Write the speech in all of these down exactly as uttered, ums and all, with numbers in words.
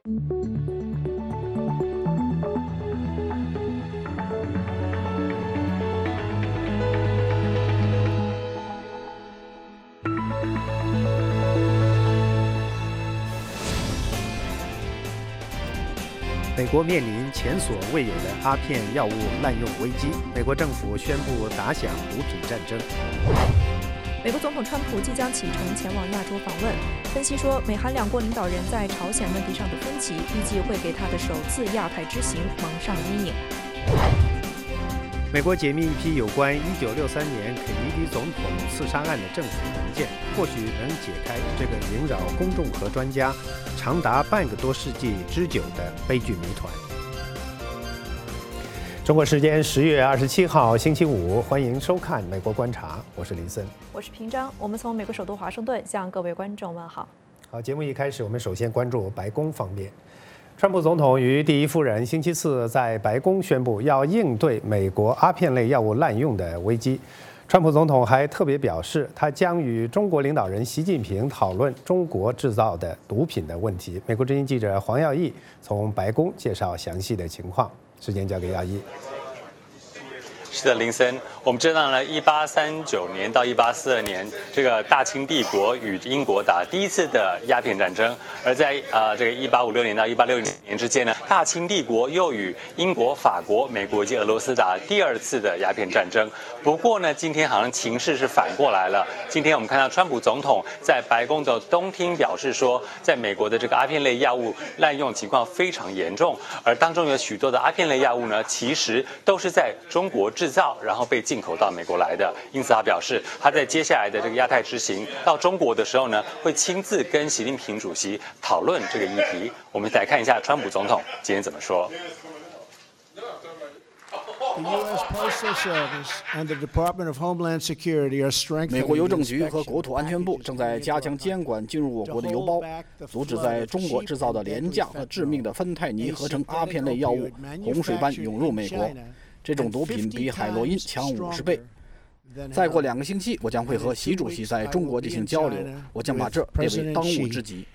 美国面临前所未有的阿片药物滥用危机，美国政府宣布打响毒品战争。 美国总统川普即将启程前往亚洲访问，分析说，美韩两国领导人在朝鲜问题上的分歧，预计会给他的首次亚太之行蒙上阴影。 美国解密一批有关一九六三年肯尼迪总统刺杀案的政府文件，或许能解开这个萦绕公众和专家长达半个多世纪之久的悲剧谜团。中国时间十月二十七号星期五，欢迎收看《美国观察》，我是林森， 我是平章。我们从美国首都华盛顿向各位观众问好。 好，节目一开始，我们首先关注白宫方面。川普总统与第一夫人星期四在白宫宣布要应对美国阿片类药物滥用的危机。川普总统还特别表示，他将与中国领导人习近平讨论中国制造的毒品的问题。美国之音记者黄耀义从白宫介绍详细的情况，时间交给耀义。 是的，林森，我们知道呢，一八三九年到一八四二年，这个大清帝国与英国打第一次的鸦片战争，而在呃这个一八五六年到一八六零年之间呢，大清帝国又与英国、法国、美国以及俄罗斯打第二次的鸦片战争。不过呢，今天好像情势是反过来了。今天我们看到川普总统在白宫的东厅表示说，在美国的这个阿片类药物滥用情况非常严重，而当中有许多的阿片类药物呢，其实都是在中国制造，然后被进口到美国来的。因此他表示，他在接下来的这个亚太之行到中国的时候呢，会亲自跟习近平主席讨论这个议题。我们来看一下川普总统今天怎么说。 美国邮政局和国土安全部正在加强监管进入我国的邮包，阻止在中国制造的廉价和致命的芬太尼合成阿片类药物洪水般涌入美国。这种毒品比海洛因强五十倍。再过两个星期，我将会和习主席在中国进行交流，我将把这列为当务之急。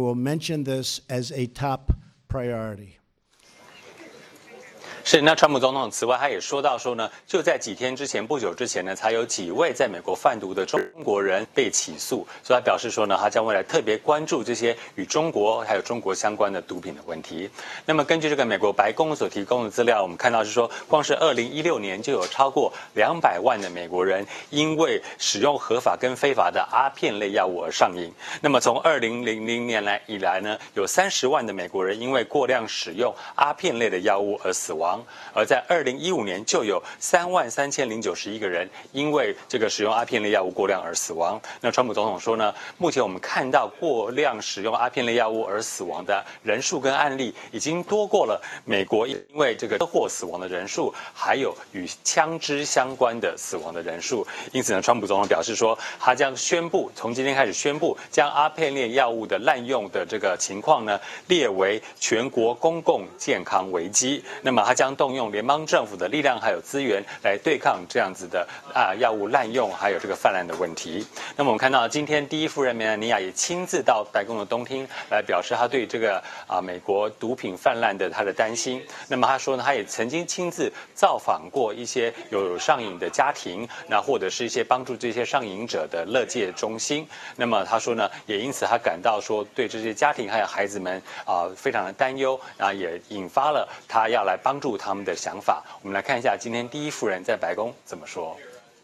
是，那川普总统此外他也说到说呢，就在几天之前，不久之前呢，才有几位在美国贩毒的中国人被起诉，所以他表示说呢，他将未来特别关注这些与中国还有中国相关的毒品的问题。那么根据这个美国白宫所提供的资料，我们看到是说，光是二零一六年就有超过两百万的美国人因为使用合法跟非法的阿片类药物而上瘾。那么从二零零零年来以来呢，有三十万的美国人因为过量使用阿片类的药物而死亡。而在二零一五年就有三万三千零九十一个人因为这个使用阿片类药物过量而死亡。那川普总统说呢，目前我们看到过量使用阿片类药物而死亡的人数跟案例已经多过了美国因为这个车祸死亡的人数，还有与枪支相关的死亡的人数。因此呢，川普总统表示说，他将宣布从今天开始宣布将阿片类药物的滥用的这个情况呢列为全国公共健康危机。那么他将动用联邦政府的力量还有资源来对抗这样子的啊药物滥用还有这个泛滥的问题。那么我们看到今天第一夫人梅兰妮亚也亲自到白宫的东厅来表示他对这个啊美国毒品泛滥的他的担心。那么他说呢，他也曾经亲自造访过一些有上瘾的家庭，那或者是一些帮助这些上瘾者的乐界中心。那么他说呢，也因此他感到说对这些家庭还有孩子们啊非常的担忧，然后也引发了他要来帮助他们的想法。我们来看一下今天第一夫人在白宫怎么说。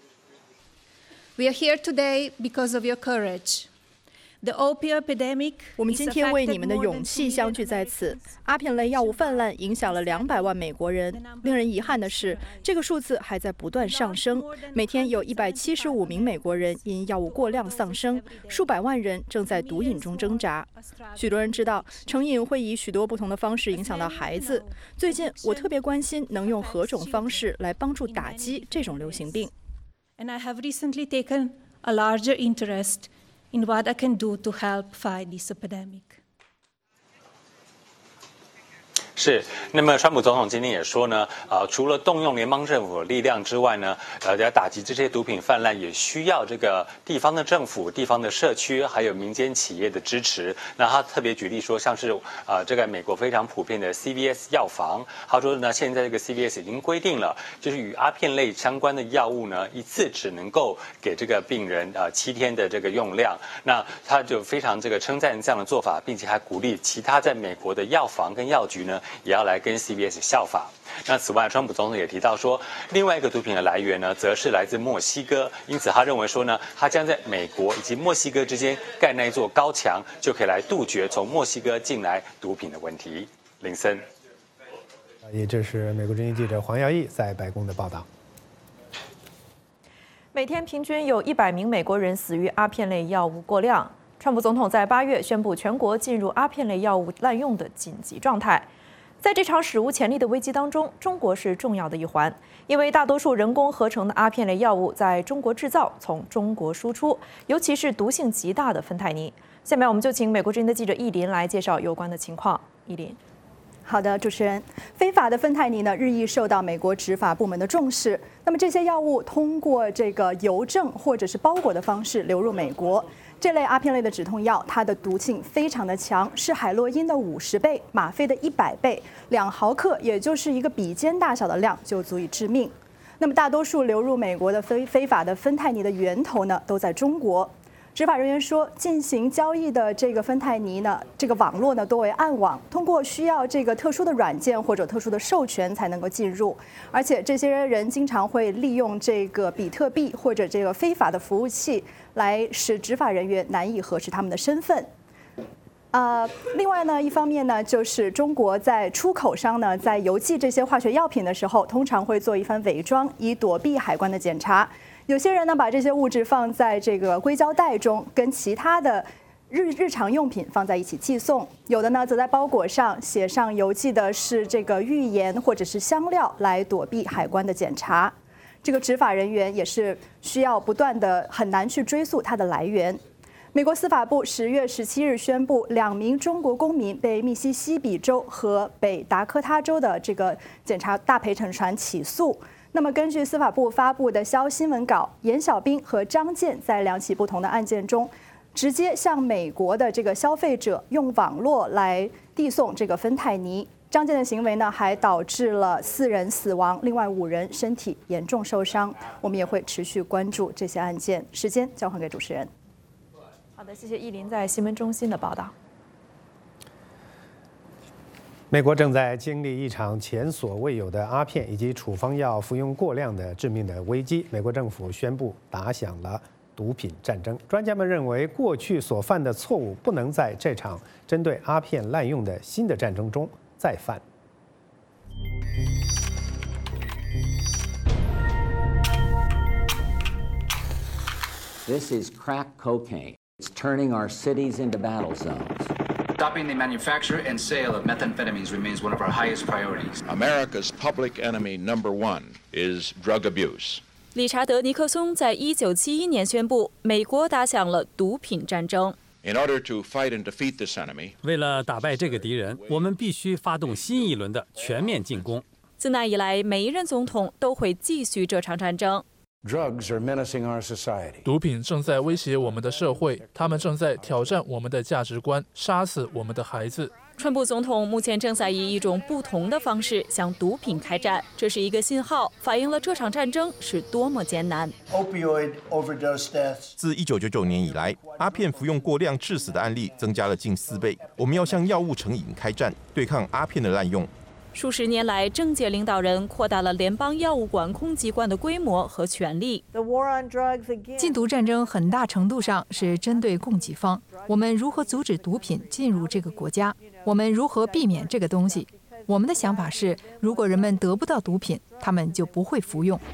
We are here today because of your courage. The opioid epidemic. 我们今天为你们的勇气相聚在此。阿片类药物泛滥影响了两百万美国人。令人遗憾的是，这个数字还在不断上升。每天有一百七十五名美国人因药物过量丧生，数百万人正在毒瘾中挣扎。许多人知道，成瘾会以许多不同的方式影响到孩子。最近，我特别关心能用何种方式来帮助打击这种流行病。 And I have recently taken a larger interest in what I can do to help fight this epidemic. 是， 那么，川普总统今天也说呢，呃，除了动用联邦政府的力量之外呢，呃，要打击这些毒品泛滥，也需要这个地方的政府、地方的社区还有民间企业的支持。那他特别举例说，像是呃，这个美国非常普遍的 C V S 药房，他说呢，现在这个 C V S 已经规定了，就是与阿片类相关的药物呢，一次只能够给这个病人呃七天的这个用量。那他就非常这个称赞这样的做法，并且还鼓励其他在美国的药房跟药局呢，也要来跟 C V S 效法。那此外，川普总统也提到说，另外一个毒品的来源呢，则是来自墨西哥，因此他认为说呢，他将在美国以及墨西哥之间盖那一座高墙，就可以来杜绝从墨西哥进来毒品的问题。林森， 也这是美国之音记者黄耀义在白宫的报道。 每天平均有一百名美国人死于阿片类药物过量。川普总统在八月宣布全国进入阿片类药物滥用的紧急状态。在这场史无前例的危机当中，中国是重要的一环，因为大多数人工合成的阿片类药物在中国制造，从中国输出，尤其是毒性极大的芬太尼。下面我们就请美国之音的记者易林来介绍有关的情况。易林。 好的，主持人，非法的芬太尼呢日益受到美国执法部门的重视。那么这些药物通过这个邮政或者是包裹的方式流入美国。这类阿片类的止痛药，它的毒性非常的强，是海洛因的五十倍，吗啡的一百倍，两毫克，也就是一个笔尖大小的量就足以致命。那么大多数流入美国的非非法的芬太尼的源头呢，都在中国。执法人员说，进行交易的这个芬太尼呢，这个网络呢多为暗网，通过需要这个特殊的软件或者特殊的授权才能够进入，而且这些人经常会利用这个比特币或者这个非法的服务器，来使执法人员难以核实他们的身份。呃，另外呢，一方面呢，就是中国在出口商呢，在邮寄这些化学药品的时候，通常会做一番伪装，以躲避海关的检查。有些人呢，把这些物质放在这个硅胶袋中，跟其他的日日常用品放在一起寄送；有的呢，则在包裹上写上邮寄的是这个浴盐或者是香料，来躲避海关的检查。这个执法人员也是需要不断的，很难去追溯它的来源。美国司法部十月十七日宣布，两名中国公民被密西西比州和北达科他州的这个检察大陪审团起诉。那么，根据司法部发布的消新闻稿，严小兵和张健在两起不同的案件中，直接向美国的这个消费者用网络来递送这个芬太尼。张健的行为呢，还导致了四人死亡，另外五人身体严重受伤。我们也会持续关注这些案件。时间交还给主持人。 好的，谢谢依林在新闻中心的报道。 美国正在经历一场前所未有的阿片以及处方药服用过量的致命的危机。美国政府宣布打响了毒品战争。专家们认为，过去所犯的错误不能在这场针对阿片滥用的新的战争中再犯。 This is crack cocaine. It's turning our cities into battle zones. Stopping the manufacture and sale of methamphetamines remains one of our highest priorities. America's public enemy number one is drug abuse. 理查德·尼克松在一九七一年宣布，美国打响了毒品战争。 In order to fight and defeat this enemy, 为了打败这个敌人，我们必须发动新一轮的全面进攻。 自那以来，每一任总统都会继续这场战争。 Drugs are menacing our society. 毒品正在威胁我们的社会，他们正在挑战我们的价值观，杀死我们的孩子。 川普总统目前正在以一种不同的方式向毒品开战，这是一个信号，反映了这场战争是多么艰难。 Opioid overdose deaths. 自一九九九年以来，阿片服用过量致死的案例增加了近四倍。我们要向药物成瘾开战，对抗阿片的滥用。 数十年来，政界领导人扩大了联邦药物管控机关的规模和权力。 禁毒战争很大程度上是针对供给方。我们如何阻止毒品进入这个国家？我们如何避免这个东西？我们的想法是，如果人们得不到毒品，他们就不会服用。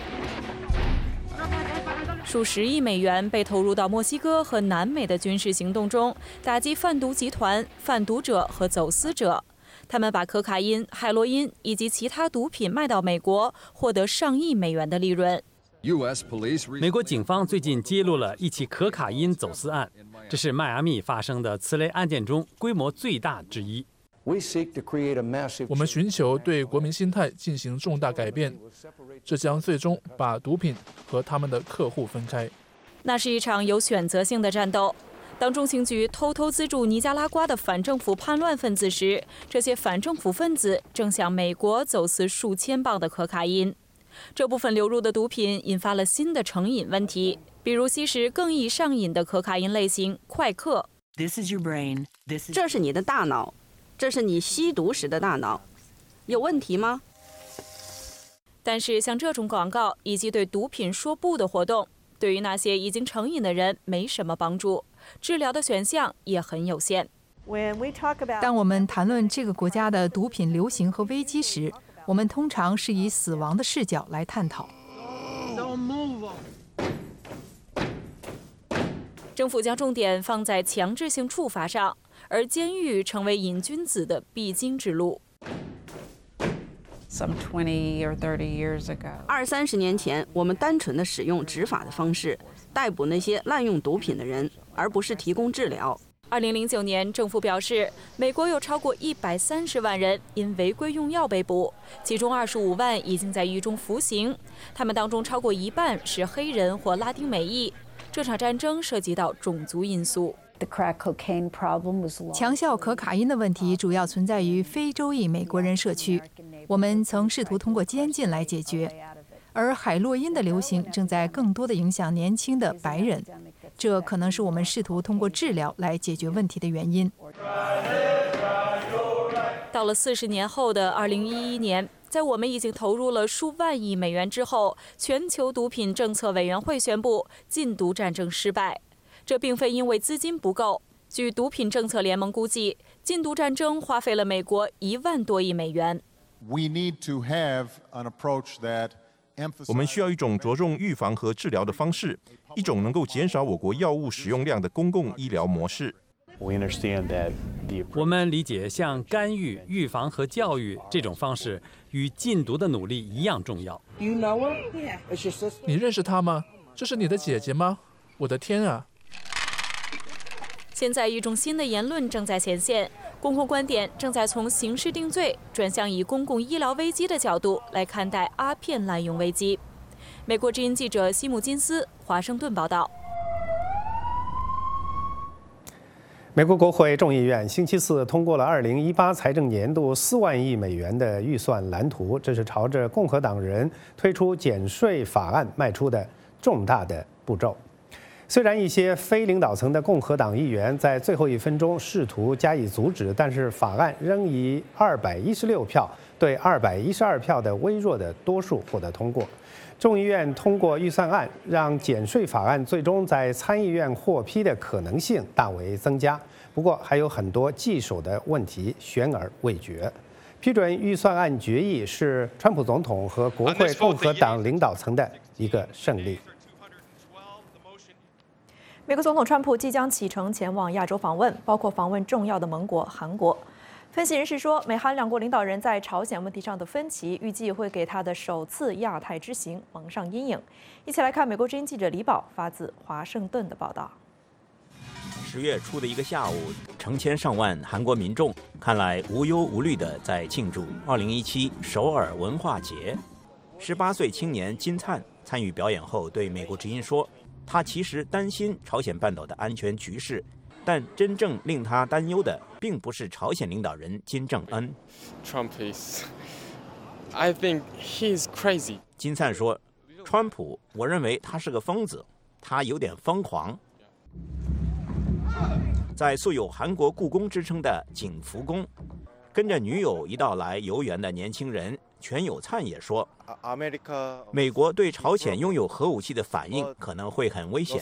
数十亿美元被投入到墨西哥和南美的军事行动中，打击贩毒集团、贩毒者和走私者。他们把可卡因、海洛因以及其他毒品卖到美国，获得上亿美元的利润。 美国警方最近揭露了一起可卡因走私案，这是迈阿密发生的此类案件中规模最大之一。 我们寻求对国民心态进行重大改变，这将最终把毒品和他们的客户分开。 那是一场有选择性的战斗。当中情局偷偷资助尼加拉瓜的反政府叛乱分子时，这些反政府分子正向美国走私数千磅的可卡因。这部分流入的毒品引发了新的成瘾问题，比如吸食更易上瘾的可卡因类型快克。 这是你的大脑，这是你吸毒时的大脑，有问题吗？ 但是像这种广告以及对毒品说不的活动，对于那些已经成瘾的人没什么帮助，治疗的选项也很有限。 当我们谈论这个国家的毒品流行和危机时，我们通常是以死亡的视角来探讨。 政府将重点放在强制性处罚上，而监狱成为瘾君子的必经之路。 二三十年前，我们单纯的使用执法的方式逮捕那些滥用毒品的人，而不是提供治疗。 二零零九年，政府表示，美国有超过一百三十万人因违规用药被捕，其中二十五万已经在狱中服刑，他们当中超过一半是黑人或拉丁美裔。这场战争涉及到种族因素。 强效可卡因的问题主要存在于非洲裔美国人社区，我们曾试图通过监禁来解决，而海洛因的流行正在更多地影响年轻的白人，这可能是我们试图通过治疗来解决问题的原因。 到了四十年后的二零一一年，在我们已经投入了数万亿美元之后，全球毒品政策委员会宣布禁毒战争失败。这并非因为资金不够。据毒品政策联盟估计，禁毒战争花费了美国一万多亿美元。 我们需要一种着重预防和治疗的方式，一种能够减少我国药物使用量的公共医疗模式。 我们理解像干预、预防和教育这种方式与禁毒的努力一样重要。 你认识她吗？这是你的姐姐吗？我的天啊！ 现在一种新的言论正在显现，公共观点正在从刑事定罪转向以公共医疗危机的角度来看待阿片滥用危机。美国之音记者西姆金斯，华盛顿报道。 美国国会众议院星期四通过了二零一八财政年度四万亿美元的预算蓝图，这是朝着共和党人推出减税法案迈出的重大的步骤。虽然一些非领导层的共和党议员在最后一分钟试图加以阻止，但是法案仍以二百一十六票对二百一十二票的微弱的多数获得通过。众议院通过预算案，让减税法案最终在参议院获批的可能性大为增加。不过，还有很多棘手的问题悬而未决。批准预算案决议是川普总统和国会共和党领导层的一个胜利。 美国总统川普即将启程前往亚洲访问，包括访问重要的盟国韩国。分析人士说，美韩两国领导人在朝鲜问题上的分歧，预计会给他的首次亚太之行蒙上阴影。一起来看美国之音记者李宝发自华盛顿的报道。 十月初的一个下午，成千上万韩国民众看来无忧无虑地在庆祝二零一七首尔文化节。十八岁青年金灿参与表演后对美国之音说，他其实担心朝鲜半岛的安全局势，但真正令他担忧的并不是朝鲜领导人金正恩。 Trump is, I think he's crazy. 金灿说，川普，我认为他是个疯子，他有点疯狂。在素有韩国故宫之称的景福宫，跟着女友一道来游园的年轻人全有灿也说，美国对朝鲜拥有核武器的反应可能会很危险。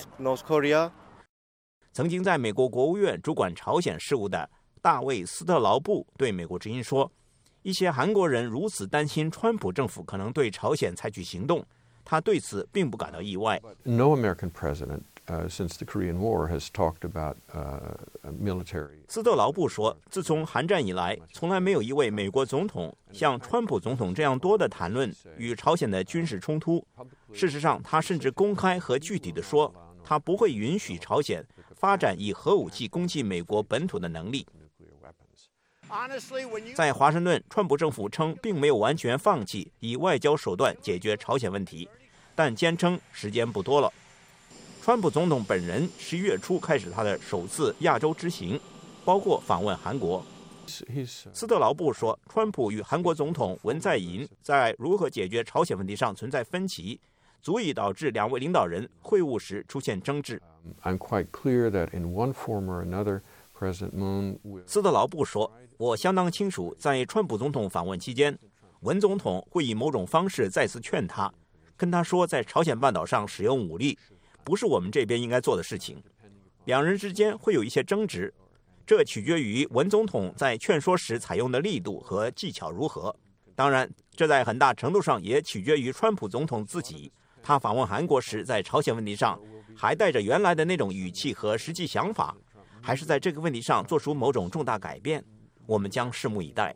曾经在美国国务院主管朝鲜事务的大卫·斯特劳布对美国之音说，一些韩国人如此担心川普政府可能对朝鲜采取行动，他对此并不感到意外。 No American president Uh, since the Korean War has talked about uh, military. 斯特劳布说，自从韩战以来，从来没有一位美国总统像川普总统这样多的谈论与朝鲜的军事冲突。事实上，他甚至公开和具体地说，他不会允许朝鲜发展以核武器攻击美国本土的能力。 在华盛顿，川普政府称并没有完全放弃以外交手段解决朝鲜问题，但坚称时间不多了。川普总统本人十一月初开始他的首次亚洲之行，包括访问韩国。斯特劳布说，川普与韩国总统文在寅在如何解决朝鲜问题上存在分歧，足以导致两位领导人会晤时出现争执。 I'm quite clear that in one form or another, President Moon will... 斯特劳布说，我相当清楚，在川普总统访问期间，文总统会以某种方式再次劝他，跟他说在朝鲜半岛上使用武力不是我们这边应该做的事情。两人之间会有一些争执，这取决于文总统在劝说时采用的力度和技巧如何。当然，这在很大程度上也取决于川普总统自己。他访问韩国时，在朝鲜问题上还带着原来的那种语气和实际想法，还是在这个问题上做出某种重大改变，我们将拭目以待。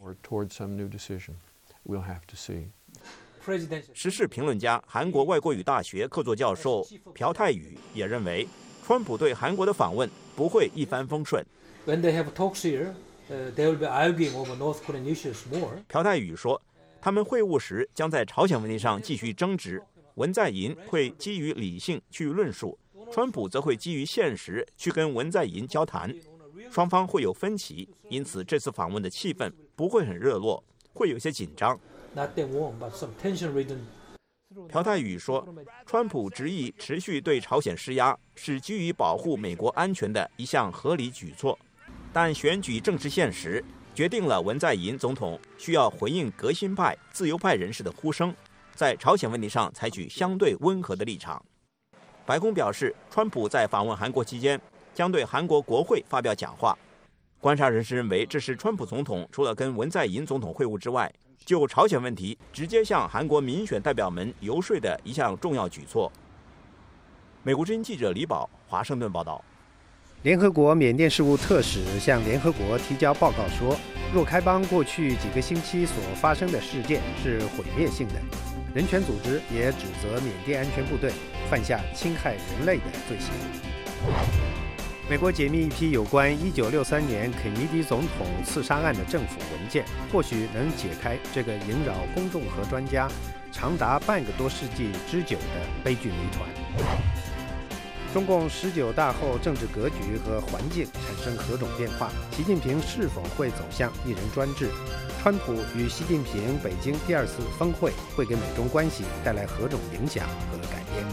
时事评论家、韩国外国语大学客座教授朴泰宇也认为，川普对韩国的访问不会一帆风顺。 When they have talks here, uh, they will be arguing over North Korean issues more. 朴泰宇说，他们会晤时将在朝鲜问题上继续争执。文在寅会基于理性去论述，川普则会基于现实去跟文在寅交谈，双方会有分歧，因此这次访问的气氛不会很热络，会有些紧张。朴泰宇说，川普执意持续对朝鲜施压，是基于保护美国安全的一项合理举措，但选举政治现实决定了文在寅总统需要回应革新派、自由派人士的呼声，在朝鲜问题上采取相对温和的立场。白宫表示，川普在访问韩国期间将对韩国国会发表讲话。观察人士认为，这是川普总统除了跟文在寅总统会晤之外，就朝鲜问题直接向韩国民选代表们游说的一项重要举措。美国之音记者李宝，华盛顿报道。 联合国缅甸事务特使向联合国提交报告说，若开邦过去几个星期所发生的事件是毁灭性的。人权组织也指责缅甸安全部队犯下侵害人类的罪行。美国解密一批有关一九六三年肯尼迪总统刺杀案的政府文件，或许能解开这个萦绕公众和专家长达半个多世纪之久的悲剧谜团。中共十九大后政治格局和环境产生何种变化？习近平是否会走向一人专制？川普与习近平北京第二次峰会会给美中关系带来何种影响和改变？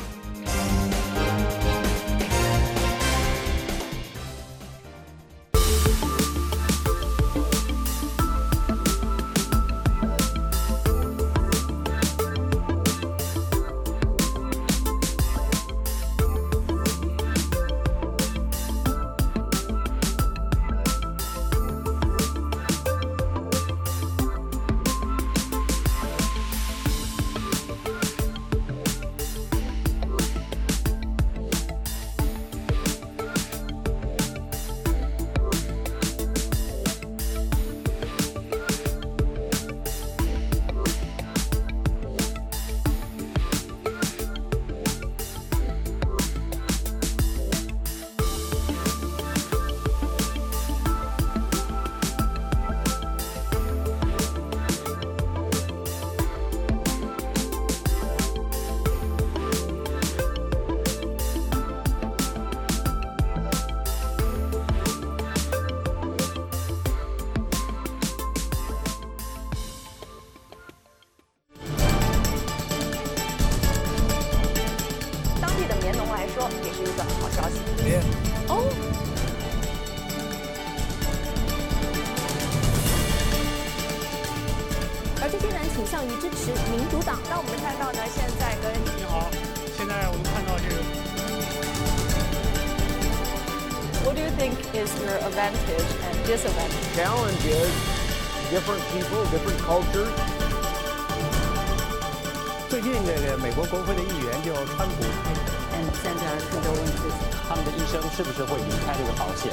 What do you think is your advantage and disadvantage? Challenge is different people, different cultures. 最近这个美国国会的议员就川普， 嗯，现在是个问题， 他们的一生是不是会离开这个保险？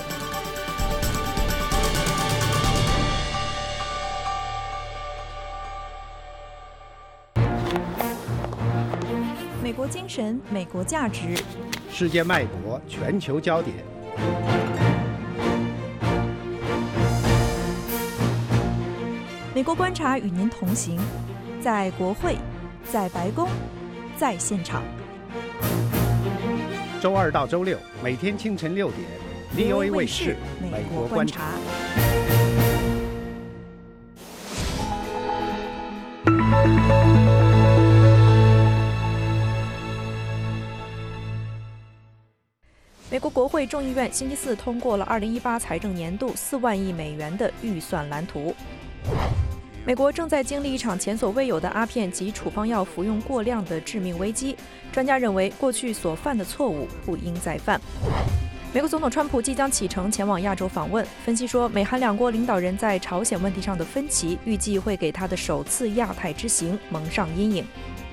美国精神，美国价值， 世界脉搏，全球焦点。 美国观察与您同行，在国会，在白宫，在现场。 周二到周六每天清晨六点 ，V O A 卫视《美国观察》。 美国国会众议院星期四通过了二零一八财政年度四万亿美元的预算蓝图。美国正在经历一场前所未有的阿片及处方药服用过量的致命危机。专家认为，过去所犯的错误不应再犯。美国总统川普即将启程前往亚洲访问。分析说，美韩两国领导人在朝鲜问题上的分歧，预计会给他的首次亚太之行蒙上阴影。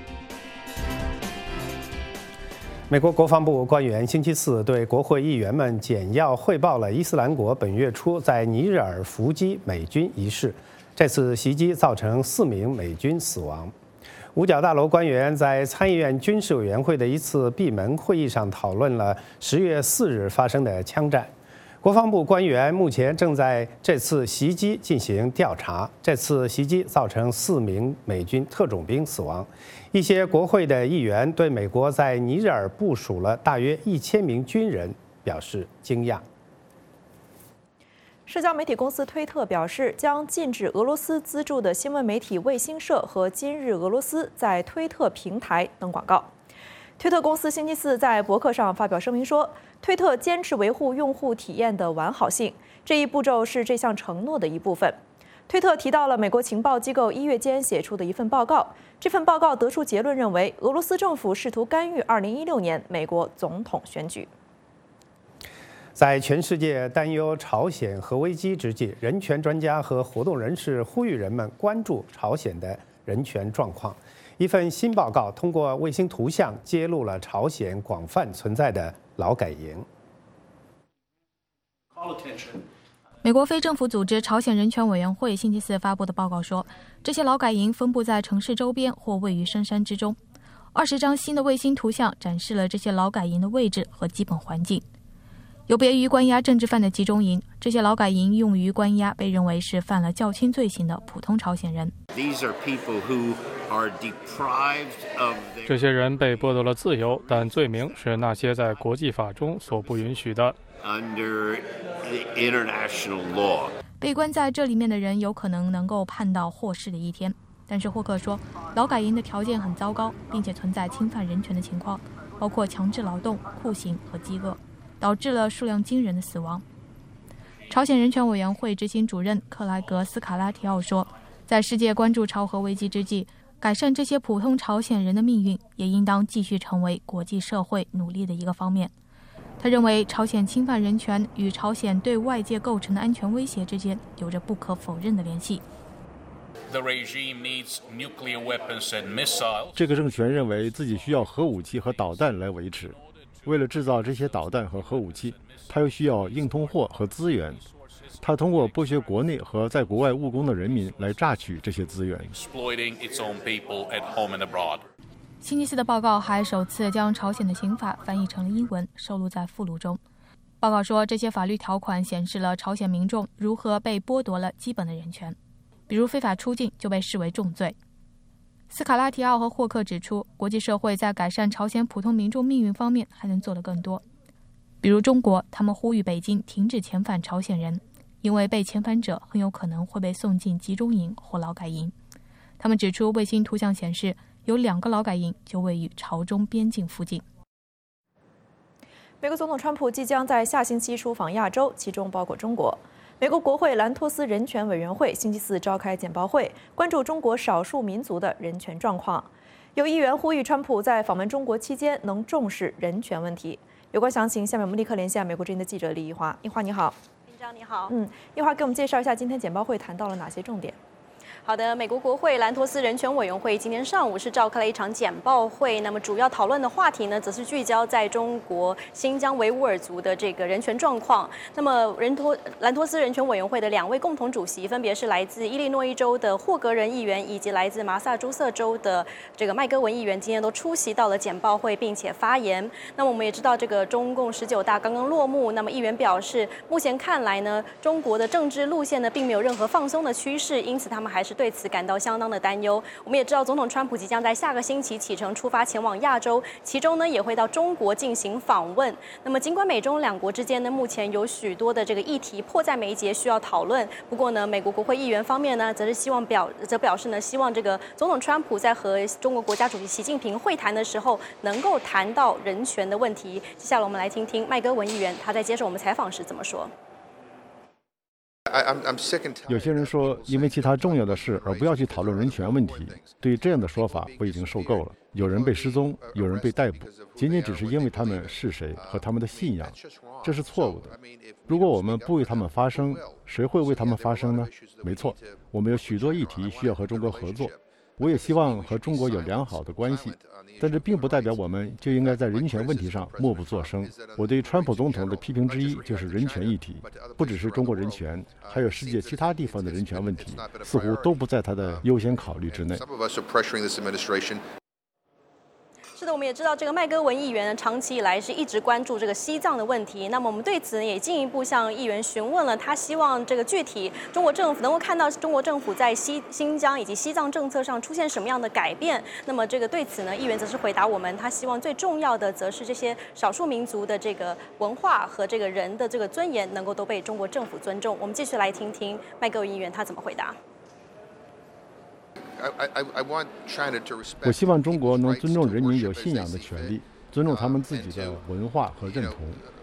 美国国防部官员星期四对国会议员们简要汇报了伊斯兰国本月初在尼日尔伏击美军一事。这次袭击造成四名美军死亡。五角大楼官员在参议院军事委员会的一次闭门会议上讨论了十月四日发生的枪战。国防部官员目前正在这次袭击进行调查。这次袭击造成四名美军特种兵死亡。一些国会的议员对美国在尼日尔部署了大约一千名军人表示惊讶。 社交媒体公司推特表示，将禁止俄罗斯资助的新闻媒体卫星社和今日俄罗斯在推特平台登广告。推特公司星期四在博客上发表声明说，推特坚持维护用户体验的完好性，这一步骤是这项承诺的一部分。推特提到了美国情报机构一月间写出的一份报告，这份报告得出结论，认为俄罗斯政府试图干预二零一六年美国总统选举。 在全世界担忧朝鲜核危机之际，人权专家和活动人士呼吁人们关注朝鲜的人权状况。一份新报告通过卫星图像揭露了朝鲜广泛存在的劳改营。 美国非政府组织朝鲜人权委员会星期四发布的报告说，这些劳改营分布在城市周边或位于深山之中。二十张新的卫星图像展示了这些劳改营的位置和基本环境。有别于关押政治犯的集中营，这些劳改营用于关押被认为是犯了较轻罪行的普通朝鲜人。 这些人被剥夺了自由，但罪名是那些在国际法中所不允许的。 被关在这里面的人有可能能够判到获释的一天，但是霍克说，劳改营的条件很糟糕，并且存在侵犯人权的情况，包括强制劳动、酷刑和饥饿，导致了数量惊人的死亡。朝鲜人权委员会执行主任克莱格斯卡拉提奥说，在世界关注朝核危机之际，改善这些普通朝鲜人的命运也应当继续成为国际社会努力的一个方面。他认为，朝鲜侵犯人权与朝鲜对外界构成的安全威胁之间有着不可否认的联系。 这个政权认为自己需要核武器和导弹来维持。为了制造这些导弹和核武器，它又需要硬通货和资源。它通过剥削国内和在国外务工的人民来榨取这些资源。 星期四的报告还首次将朝鲜的刑法翻译成了英文，收录在附录中。报告说，这些法律条款显示了朝鲜民众如何被剥夺了基本的人权，比如非法出境就被视为重罪。斯卡拉提奥和霍克指出，国际社会在改善朝鲜普通民众命运方面还能做得更多。比如中国，他们呼吁北京停止遣返朝鲜人，因为被遣返者很有可能会被送进集中营或劳改营。他们指出，卫星图像显示有两个劳改营就位于朝中边境附近。 美国总统川普即将在下星期出访亚洲，其中包括中国。美国国会兰托斯人权委员会星期四召开简报会，关注中国少数民族的人权状况。有议员呼吁川普在访问中国期间能重视人权问题。有关详情，下面我们立刻连线美国之音的记者李一华。一华你好。 林章你好。 嗯，一华给我们介绍一下今天简报会谈到了哪些重点。 好的，美国国会兰托斯人权委员会今天上午是召开了一场简报会，那么主要讨论的话题呢，则是聚焦在中国新疆维吾尔族的这个人权状况。那么人托兰托斯人权委员会的两位共同主席，分别是来自伊利诺伊州的霍格人议员，以及来自麻萨诸塞州的这个麦戈文议员，今天都出席到了简报会，并且发言。那么我们也知道，这个中共十九大刚刚落幕，那么议员表示，目前看来呢，中国的政治路线呢，并没有任何放松的趋势，因此他们还来是对此感到相当的担忧。我们也知道，总统川普即将在下个星期启程出发前往亚洲，其中呢也会到中国进行访问。那么，尽管美中两国之间呢目前有许多的这个议题迫在眉睫需要讨论，不过呢，美国国会议员方面呢，则是希望表则表示呢，希望这个总统川普在和中国国家主席习近平会谈的时候，能够谈到人权的问题。接下来我们来听听麦戈文议员他在接受我们采访时怎么说。 有些人说，因为其他重要的事而不要去讨论人权问题。对于这样的说法，我已经受够了。有人被失踪，有人被逮捕，仅仅只是因为他们是谁和他们的信仰，这是错误的。如果我们不为他们发声，谁会为他们发声呢？没错，我们有许多议题需要和中国合作。我也希望和中国有良好的关系，但这并不代表我们就应该在人权问题上默不作声。我对川普总统的批评之一就是人权议题，不只是中国人权，还有世界其他地方的人权问题，似乎都不在他的优先考虑之内。 是的，我们也知道这个麦戈文议员呢，长期以来是一直关注这个西藏的问题。那么我们对此呢，也进一步向议员询问了，他希望这个具体中国政府能够看到中国政府在西新疆以及西藏政策上出现什么样的改变。那么这个对此呢，议员则是回答我们，他希望最重要的则是这些少数民族的这个文化和这个人的这个尊严能够都被中国政府尊重。我们继续来听听麦戈文议员他怎么回答。 我希望中国能尊重人民有信仰的权利，尊重他们自己的文化和认同。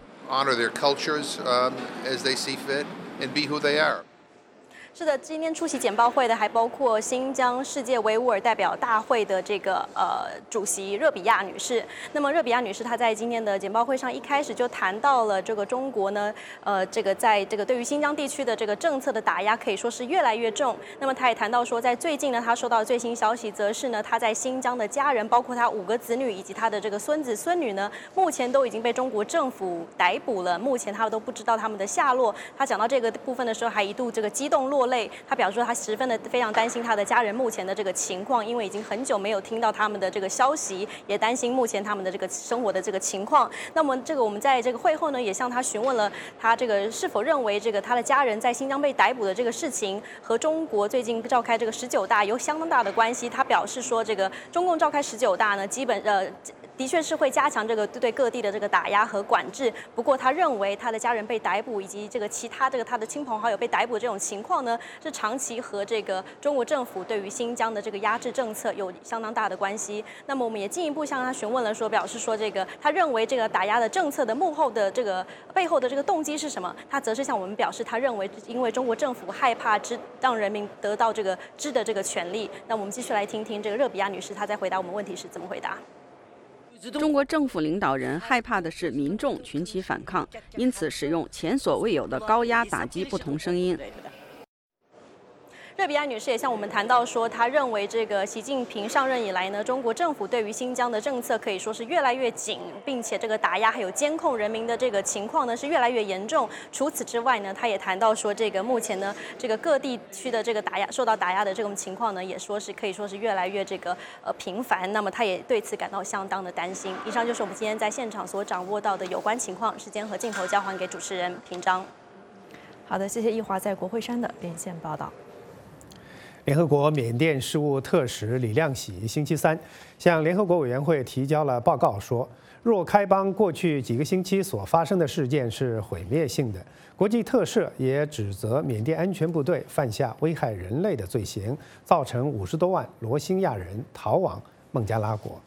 是的，今天出席简报会的还包括新疆世界维吾尔代表大会的这个呃主席热比亚女士。那么热比亚女士她在今天的简报会上一开始就谈到了这个中国呢，呃，这个在这个对于新疆地区的这个政策的打压可以说是越来越重。那么她也谈到说，在最近呢，她收到的最新消息，则是呢，她在新疆的家人，包括她五个子女以及她的这个孙子孙女呢，目前都已经被中国政府逮捕了。目前她都不知道他们的下落。她讲到这个部分的时候，还一度这个激动落泪。他表示说，他十分的非常担心他的家人目前的这个情况，因为已经很久没有听到他们的这个消息，也担心目前他们的这个生活的这个情况。那么这个我们在这个会后呢，也向他询问了他这个是否认为这个他的家人在新疆被逮捕的这个事情和中国最近召开这个十九大有相当大的关系。他表示说，这个中共召开十九大呢，基本呃。的确是会加强这个对各地的这个打压和管制。不过，他认为他的家人被逮捕以及这个其他这个他的亲朋好友被逮捕这种情况呢，是长期和这个中国政府对于新疆的这个压制政策有相当大的关系。那么，我们也进一步向他询问了，说表示说这个他认为这个打压的政策的幕后的这个背后的这个动机是什么？他则是向我们表示，他认为因为中国政府害怕知让人民得到这个知的这个权利。那我们继续来听听这个热比亚女士她在回答我们问题时怎么回答。 中国政府领导人害怕的是民众群起反抗，因此使用前所未有的高压打击不同声音。 热比亚女士也向我们谈到说，她认为这个习近平上任以来呢，中国政府对于新疆的政策可以说是越来越紧，并且这个打压还有监控人民的这个情况呢是越来越严重。除此之外呢，她也谈到说，这个目前呢，这个各地区的这个打压受到打压的这种情况呢，也说是可以说是越来越这个呃频繁。那么她也对此感到相当的担心。以上就是我们今天在现场所掌握到的有关情况。时间和镜头交还给主持人平章。 好的，谢谢易华在国会山的连线报道。 联合国缅甸事务特使李亮喜星期三向联合国委员会提交了报告，说若开邦过去几个星期所发生的事件是毁灭性的。国际特赦也指责缅甸安全部队犯下危害人类的罪行，造成五十多万罗兴亚人逃往孟加拉国。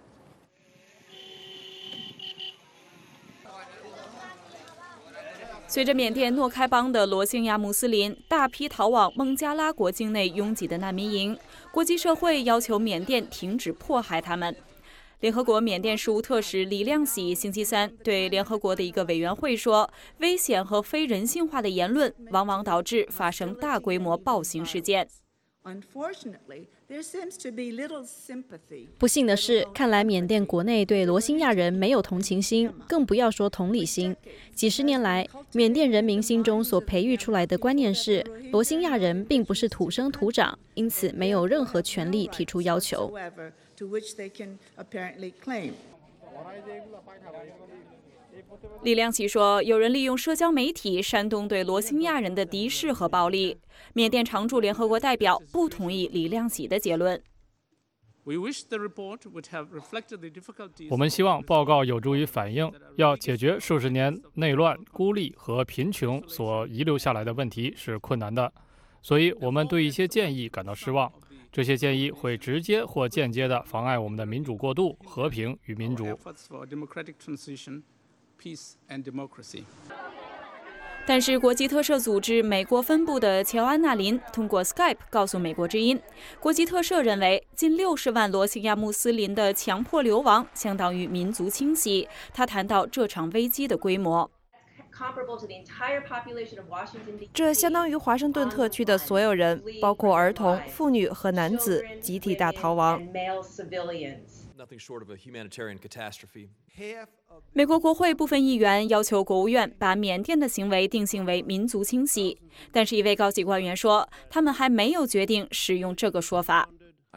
随着缅甸诺开邦的罗兴亚穆斯林大批逃往孟加拉国境内拥挤的难民营，国际社会要求缅甸停止迫害他们。联合国缅甸事务特使李亮喜星期三对联合国的一个委员会说，危险和非人性化的言论往往导致发生大规模暴行事件。 不幸的是，看来缅甸国内对罗兴亚人没有同情心，更不要说同理心。几十年来，缅甸人民心中所培育出来的观念是，罗兴亚人并不是土生土长，因此没有任何权利提出要求。 李亮奇说，有人利用社交媒体煽动对罗兴亚人的敌视和暴力。缅甸常驻联合国代表不同意李亮奇的结论。 我们希望报告有助于反映要解决数十年内乱、孤立和贫穷所遗留下来的问题是困难的，所以我们对一些建议感到失望。这些建议会直接或间接地妨碍我们的民主过渡、和平与民主。 但是，国际特赦组织美国分部的乔安娜林通过 Skype 告诉美国之音，国际特赦认为近六十万罗兴亚穆斯林的强迫流亡相当于民族清洗。他谈到这场危机的规模。 这相当于华盛顿特区的所有人，包括儿童、妇女和男子，集体大逃亡。 美国国会部分议员要求国务院把缅甸的行为定性为民族清洗，但是一位高级官员说，他们还没有决定使用这个说法。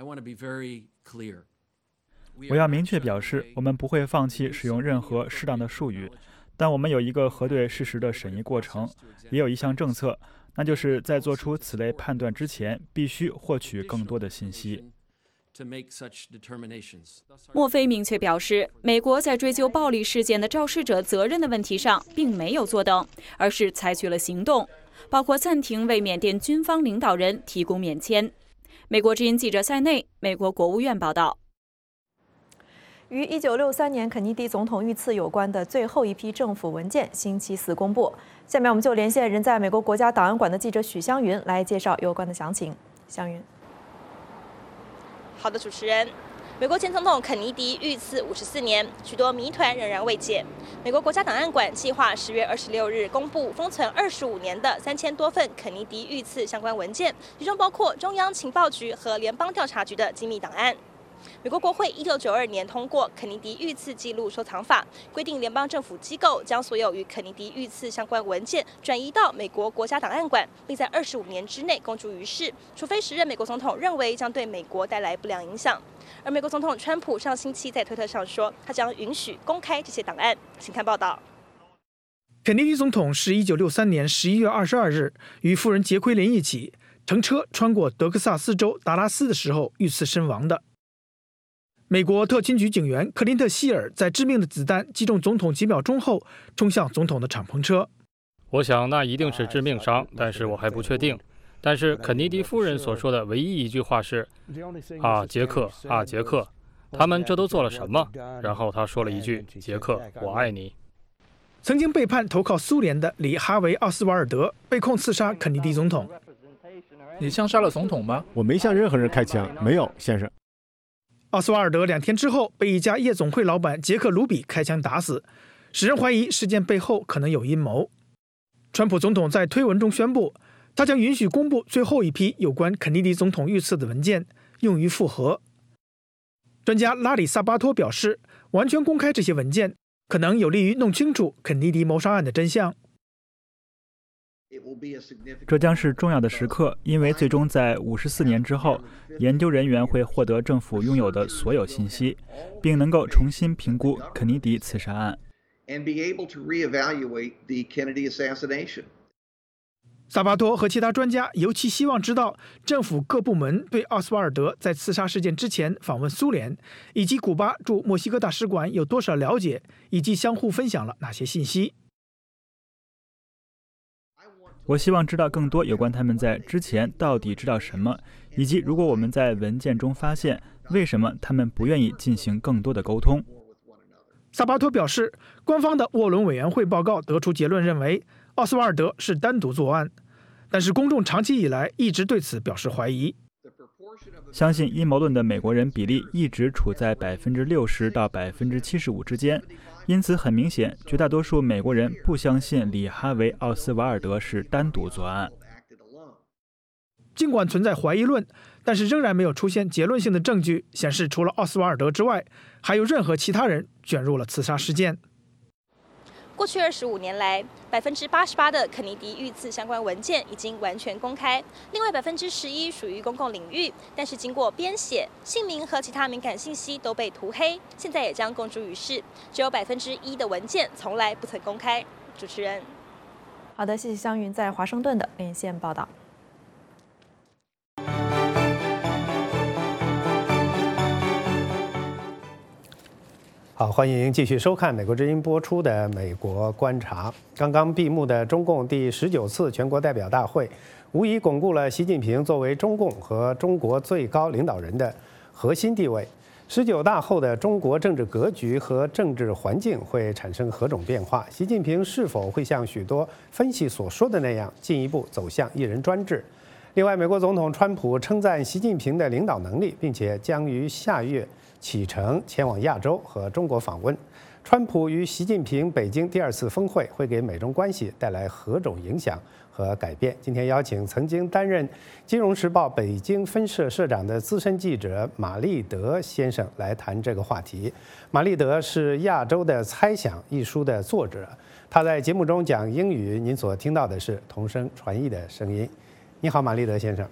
我要明确表示，我们不会放弃使用任何适当的术语。但我们有一个核对事实的审议过程，也有一项政策，那就是在做出此类判断之前，必须获取更多的信息。 莫菲明确表示，美国在追究暴力事件的肇事者责任的问题上，并没有坐等，而是采取了行动，包括暂停为缅甸军方领导人提供免签。美国之音记者塞内，美国国务院报道。 与一九六三年肯尼迪总统遇刺有关的最后一批政府文件星期四公布。下面我们就连线人在美国国家档案馆的记者许湘云来介绍有关的详情。湘云， 好的，主持人。美国前总统肯尼迪遇刺五十四年，许多谜团仍然未解。美国国家档案馆计划十月二十六日公布封存二十五年的三千多份肯尼迪遇刺相关文件，其中包括中央情报局和联邦调查局的机密档案。美国国会一九九二年通过肯尼迪遇刺记录收藏法，规定联邦政府机构将所有与肯尼迪遇刺相关文件转移到美国国家档案馆，并在二十五年之内公诸于世，除非时任美国总统认为将对美国带来不良影响。而美国总统川普上星期在推特上说，他将允许公开这些档案。请看报道。 肯尼迪总统是一九六三年十一月二十二日与夫人杰奎琳一起乘车穿过德克萨斯州达拉斯的时候遇刺身亡的。美国特勤局警员克林特·希尔在致命的子弹击中总统几秒钟后，冲向总统的敞篷车。 我想那一定是致命伤，但是我还不确定。但是肯尼迪夫人所说的唯一一句话是：“啊，杰克，啊，杰克，他们这都做了什么？”然后他说了一句：“杰克，我爱你。” 曾经被判投靠苏联的里哈维·奥斯瓦尔德被控刺杀肯尼迪总统。 你枪杀了总统吗？ 我没向任何人开枪，没有，先生。 奥斯瓦尔德两天之后被一家夜总会老板杰克·卢比开枪打死，使人怀疑事件背后可能有阴谋。川普总统在推文中宣布，他将允许公布最后一批有关肯尼迪总统遇刺的文件，用于复核。专家拉里·萨巴托表示，完全公开这些文件可能有利于弄清楚肯尼迪谋杀案的真相。 这将是重要的时刻，因为最终在五十四年之后，研究人员会获得政府拥有的所有信息，并能够重新评估肯尼迪刺杀案。 萨巴托和其他专家尤其希望知道政府各部门对奥斯瓦尔德在刺杀事件之前访问苏联以及古巴驻墨西哥大使馆有多少了解，以及相互分享了哪些信息。 我希望知道更多有关他们在之前到底知道什么，以及如果我们在文件中发现，为什么他们不愿意进行更多的沟通。 萨巴托表示，官方的沃伦委员会报告得出结论，认为奥斯瓦尔德是单独作案，但是公众长期以来一直对此表示怀疑。 相信阴谋论的美国人比例一直处在百分之六十到百分之七十五之间，因此很明显，绝大多数美国人不相信里哈维·奥斯瓦尔德是单独作案。 尽管存在怀疑论，但是仍然没有出现结论性的证据显示，除了奥斯瓦尔德之外，还有任何其他人卷入了刺杀事件。 过去二十五年来，百分之八十八的肯尼迪遇刺相关文件已经完全公开，另外百分之十一属于公共领域，但是经过编写，姓名和其他敏感信息都被涂黑，现在也将公诸于世。只有百分之一的文件从来不曾公开。主持人， 好的，谢谢湘云在华盛顿的连线报道。 好，欢迎继续收看美国之音播出的《美国观察》。刚刚闭幕的中共第十九次全国代表大会，无疑巩固了习近平作为中共和中国最高领导人的核心地位。十九大后的中国政治格局和政治环境会产生何种变化？习近平是否会像许多分析所说的那样，进一步走向一人专制？另外，美国总统川普称赞习近平的领导能力，并且将于下月启程前往亚洲和中国访问。川普与习近平北京第二次峰会会给美中关系带来何种影响和改变？今天邀请曾经担任《金融时报》北京分社社长的资深记者马立德先生来谈这个话题。马立德是《亚洲的猜想》一书的作者，他在节目中讲英语，您所听到的是同声传译的声音。你好，马立德先生。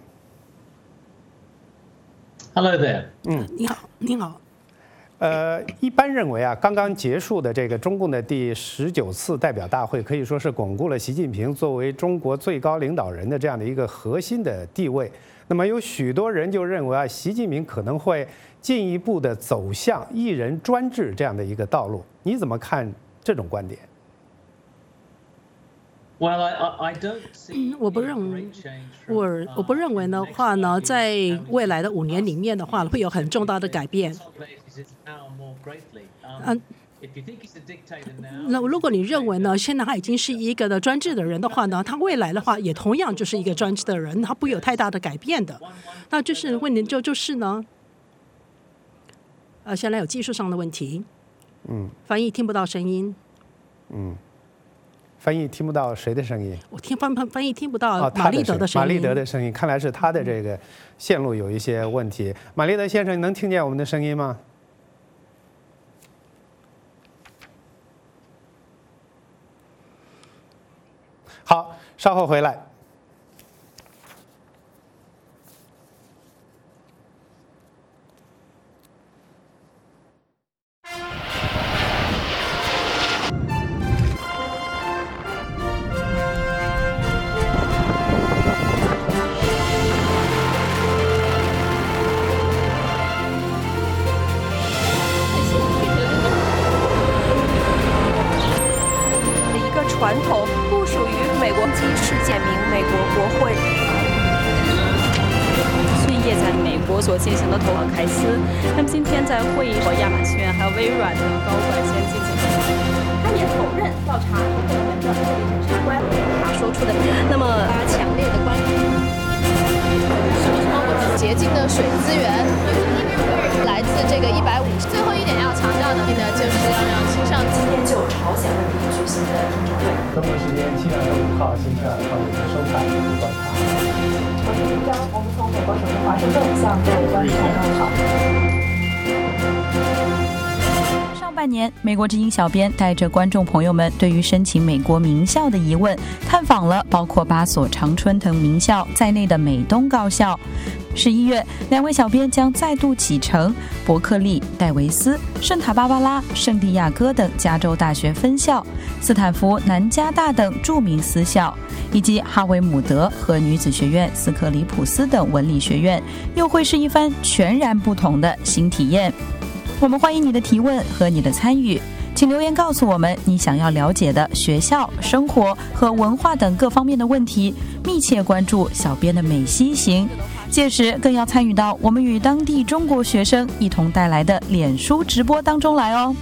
Hello there。 嗯， 你好，你好。 呃，一般认为啊，刚刚结束的这个中共的第十九次代表大会，可以说是巩固了习近平作为中国最高领导人的这样的一个核心的地位。那么有许多人就认为啊，习近平可能会进一步的走向一人专制这样的一个道路。你怎么看这种观点？ 嗯，我不认为，我我不认为的话呢，在未来的五年里面的话，会有很重大的改变。嗯，那如果你认为呢，现在他已经是一个的专制的人的话呢，他未来的话也同样就是一个专制的人，他不会有太大的改变的。那就是问题就就是呢，呃，现在有技术上的问题， 嗯， 翻译听不到声音， 嗯。翻译听不到谁的声音？ 我听翻翻翻译听不到马立德的声音。 马立德的声音，看来是他的这个线路有一些问题。马立德先生，你能听见我们的声音吗？好，稍后回来。 传统不属于美国及世界名美国国会。 所以也在美国所进行的投票开司，他们今天在会议和亚马逊还有微软的高管先进行。 他也否认调查部门的检察官他说出的，那么他强烈的关注洁净的水资源，来自这个一百五十。最后一点要强调的呢，就是要让青少年。今天就朝鲜问题举行的听证会。 中国时间七月五号星期二，欢迎收看《观察》。 我是林章，我们从美国首都华盛顿向各位观众问好。 上半年，美国之音小编带着观众朋友们对于申请美国名校的疑问，探访了包括八所常春藤名校在内的美东高校。十一月，两位小编将再度启程伯克利、戴维斯、圣塔芭芭拉、圣地亚哥等加州大学分校，斯坦福、南加大等著名私校，以及哈维姆德和女子学院斯克里普斯等文理学院，又会是一番全然不同的新体验。我们欢迎你的提问和你的参与，请留言告诉我们你想要了解的学校、生活和文化等各方面的问题，密切关注小编的美西行。届时更要参与到我们与当地中国学生一同带来的脸书直播当中来哦。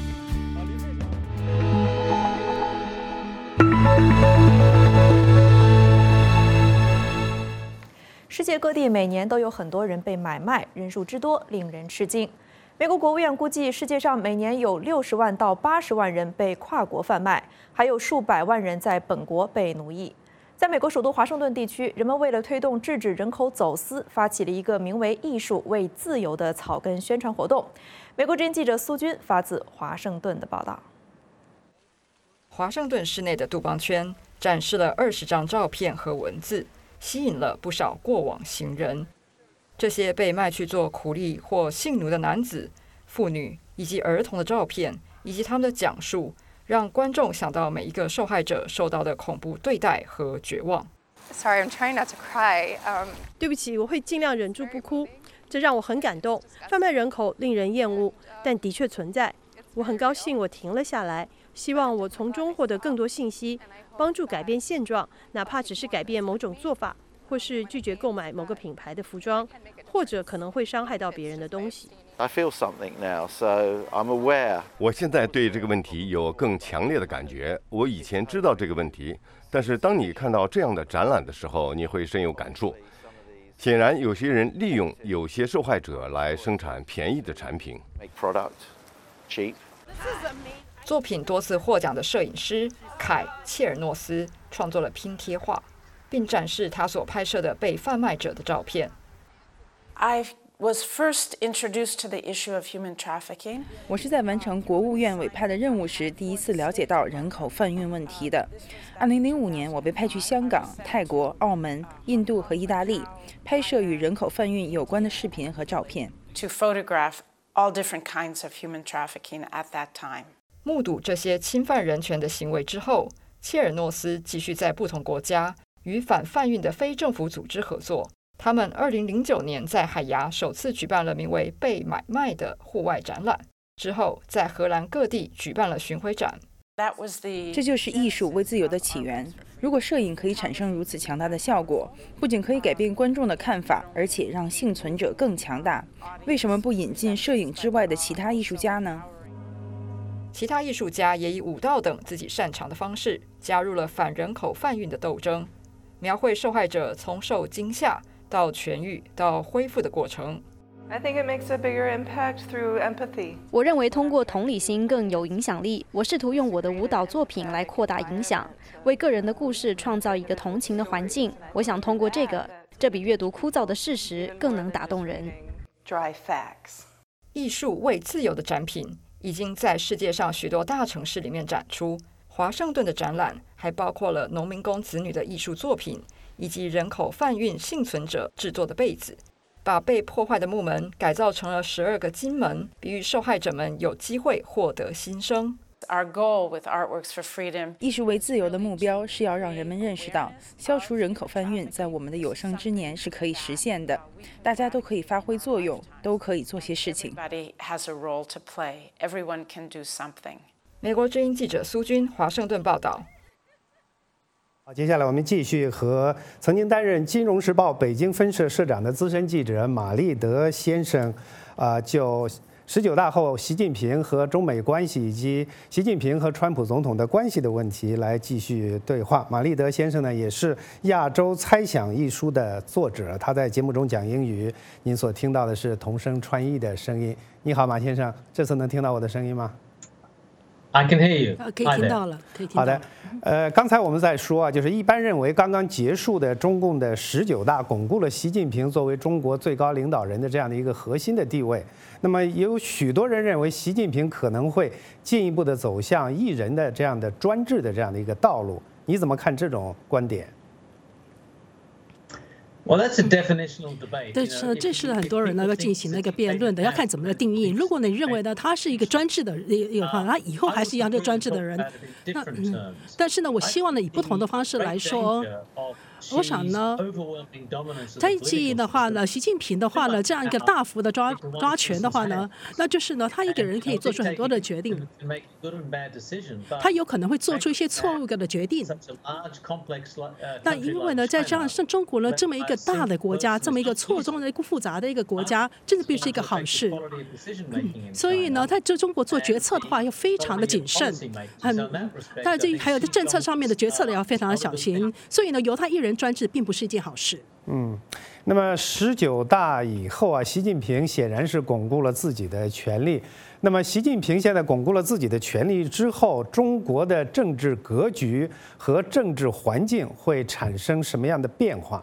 世界各地每年都有很多人被买卖，人数之多令人吃惊。美国国务院估计，世界上每年有六十万到八十万人被跨国贩卖，还有数百万人在本国被奴役。在美国首都华盛顿地区，人们为了推动制止人口走私，发起了一个名为“艺术为自由”的草根宣传活动。美国之音记者苏军发自华盛顿的报道。 华盛顿市内的杜邦圈展示了二十张照片和文字，吸引了不少过往行人。这些被卖去做苦力或性奴的男子、妇女以及儿童的照片，以及他们的讲述，让观众想到每一个受害者受到的恐怖对待和绝望。 Sorry, I'm trying not to cry. Um... 对不起，我会尽量忍住不哭。这让我很感动。贩卖人口令人厌恶，但的确存在。我很高兴我停了下来，希望我从中获得更多信息，帮助改变现状，哪怕只是改变某种做法，或是拒绝购买某个品牌的服装，或者可能会伤害到别人的东西。 I feel something now, so I'm aware. 我现在对这个问题有更强烈的感觉。我以前知道这个问题，但是当你看到这样的展览的时候，你会深有感触。显然，有些人利用有些受害者来生产便宜的产品。 Make product cheap. 作品多次获奖的摄影师凯·切尔诺斯创作了拼贴画，并展示他所拍摄的被贩卖者的照片。 I was first introduced to the issue of human trafficking. 我是在完成国务院委派的任务时，第一次了解到人口贩运问题的。二零零五年，我被派去香港、泰国、澳门、印度和意大利，拍摄与人口贩运有关的视频和照片。 To photograph all different kinds of human trafficking at that time. 目睹这些侵犯人权的行为之后，切尔诺斯继续在不同国家与反贩运的非政府组织合作。他们二零零九年在海牙首次举办了名为“被买卖”的户外展览，之后在荷兰各地举办了巡回展。 这就是艺术为自由的起源。如果摄影可以产生如此强大的效果，不仅可以改变观众的看法，而且让幸存者更强大，为什么不引进摄影之外的其他艺术家呢？ 其他艺术家也以舞蹈等自己擅长的方式加入了反人口贩运的斗争，描绘受害者从受惊吓到痊愈到恢复的过程。 I think it makes a bigger impact through empathy. 我认为通过同理心更有影响力。我试图用我的舞蹈作品来扩大影响，为个人的故事创造一个同情的环境。我想通过这个，这比阅读枯燥的事实更能打动人。 Dry facts. 艺术为自由的展品已经在世界上许多大城市里面展出。华盛顿的展览还包括了农民工子女的艺术作品，以及人口贩运幸存者制作的被子。把被破坏的木门改造成了十二个金门，比喻受害者们有机会获得新生。 Our goal with Artworks for Freedom. 艺术为自由的目标是要让人们认识到，消除人口贩运在我们的有生之年是可以实现的。大家都可以发挥作用，都可以做些事情。 Everybody has a role to play. Everyone can do something. 美国之音记者苏军，华盛顿报道。 好，接下来我们继续和曾经担任《金融时报》北京分社社长的资深记者马立德先生，啊、呃，就十九大后习近平和中美关系以及习近平和川普总统的关系的问题来继续对话。马立德先生呢，也是《亚洲猜想》一书的作者，他在节目中讲英语，您所听到的是同声传译的声音。你好，马先生，这次能听到我的声音吗 ？I can hear you. 可以听到了，可以听到了。 好的，呃，刚才我们在说啊，就是一般认为刚刚结束的中共的十九大巩固了习近平作为中国最高领导人的这样的一个核心的地位。那么也有许多人认为，习近平可能会进一步的走向一人的这样的专制的这样的一个道路。你怎么看这种观点 ？Well, that's a definitional debate. 但是这是很多人呢要进行那个辩论的，要看怎么的定义。如果你认为呢他是一个专制的一个话，他以后还是一样的专制的人，那嗯，但是呢，我希望呢以不同的方式来说。我想呢，在这的话呢，习近平的话呢，这样一个大幅的抓抓权的话呢，那就是呢，他一个人可以做出很多的决定，他有可能会做出一些错误的决定。那因为呢，在这样像中国呢这么一个大的国家，这么一个错综的一个复杂的一个国家，这个必是一个好事。嗯，所以呢，在这中国做决策的话要非常的谨慎，很，但这还有在政策上面的决策呢要非常的小心。所以呢，由他一人专制并不是一件好事。 嗯，那么十九大以后啊，习近平显然是巩固了自己的权力。那么，习近平现在巩固了自己的权力之后，中国的政治格局和政治环境会产生什么样的变化？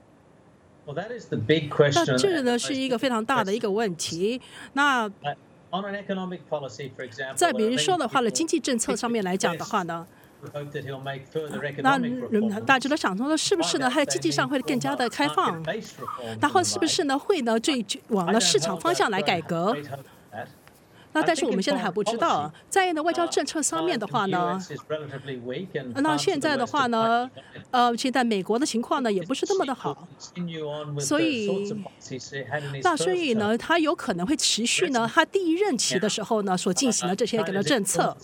那这呢是一个非常大的一个问题。那在比如说的话呢，经济政策上面来讲的话呢。那大家都想说，是不是呢？它在经济上会更加的开放，然后是不是呢？会呢，最往了市场方向来改革？那但是我们现在还不知道，在呢外交政策上面的话呢，那现在的话呢，呃，现在美国的情况呢也不是那么的好，所以，那所以呢，他有可能会持续呢，他第一任期的时候呢所进行的这些个的政策。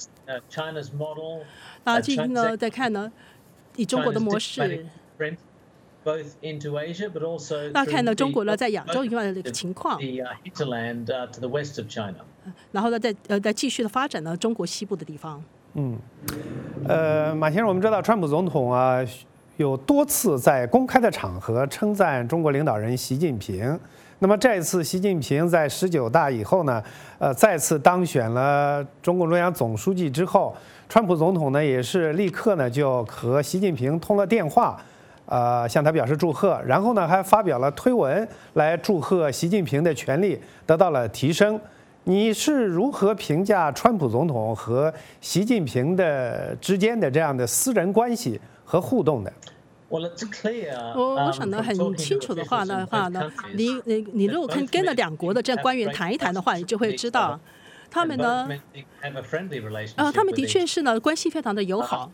那近呢再看呢，以中国的模式。那看到中国呢在亚洲以外的这个情况，然后呢再呃再继续的发展呢中国西部的地方。 嗯，呃，马先生，我们知道川普总统啊有多次在公开的场合称赞中国领导人习近平。那么这次习近平在十九大以后呢，呃再次当选了中共中央总书记之后，川普总统呢也是立刻呢就和习近平通了电话。呃，向他表示祝贺，然后呢，还发表了推文来祝贺习近平的权力得到了提升。你是如何评价川普总统和习近平的之间的这样的私人关系和互动的？ 我我想呢，很清楚的话呢，话呢，你你你如果跟跟了两国的这样官员谈一谈的话，你就会知道，他们呢，呃，他们的确是呢关系非常的友好。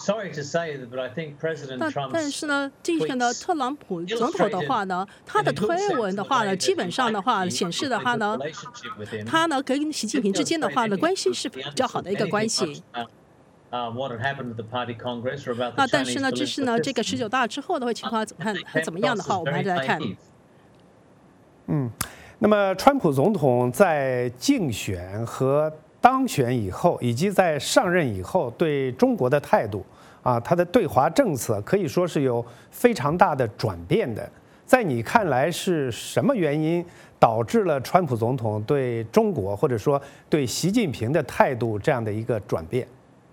但但是呢，这个呢，特朗普总统的话呢，他的推文的话呢，基本上的话显示的话呢，他呢跟习近平之间的话呢关系是比较好的一个关系。那但是呢，这是呢这个十九大之后的话情况怎么看怎么样的话，我们还是来看。 嗯，那么川普总统在竞选和当选以后，以及在上任以后对中国的态度啊，他的对华政策可以说是有非常大的转变的。在你看来，是什么原因导致了川普总统对中国或者说对习近平的态度这样的一个转变？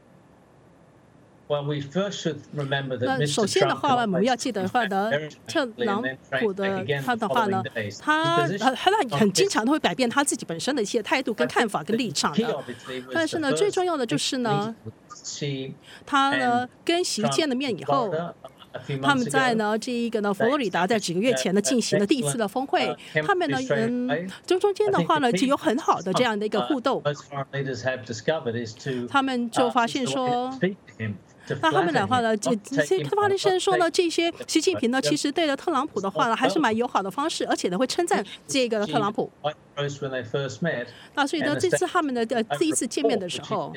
那首先的话，我们要记得的话呢，特朗普的他的话呢，他他他很经常都会改变他自己本身的一些态度跟看法跟立场的。但是呢，最重要的就是呢，他呢跟习见了面以后。他们在呢这一个呢佛罗里达在几个月前呢进行了第一次的峰会，他们呢嗯中中间的话呢就有很好的这样的一个互动，他们就发现说。那他们的话呢，这这些特发生说呢，这些习近平呢，其实对了特朗普的话呢，还是蛮友好的方式，而且呢会称赞这个特朗普。那所以呢，这次他们的呃第一次见面的时候，